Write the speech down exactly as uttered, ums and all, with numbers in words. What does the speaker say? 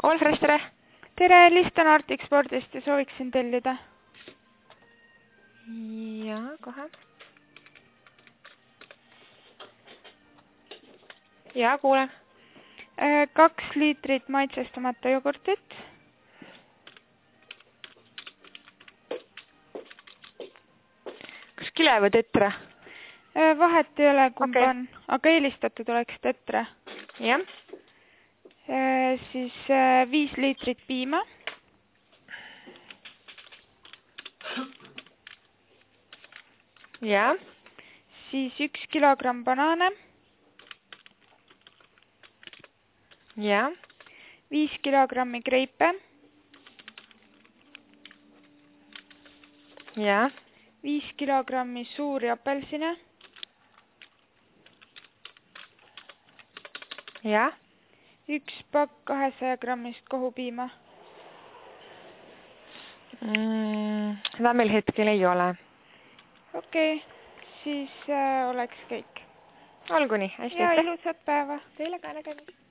Golfres, tere! Tere, Listan Arctic Spordist ja sooviksin tellida. Jaa, kohe. Jaa, kuulen. Kaks liitrit maitsestamata jogurtit. Kas kile või tetre? Vahet ei ole, kumb Okei. on, aga eelistatud oleks tetre. Jah. Siis viis liitrit piima. Jaa. Siis üks kilogramm banaane. Jaa. Viis kilogrammi kreipe. Jaa. Viis kilogrammi suuri apelsine. Jaa. Üks pakk kahesaja grammist kohupiima. Mm, seda meil hetkel ei ole. Okei, siis äh, oleks kõik. Olgu nii, hästi. Ja ilusat päeva. Teile ka nägemist.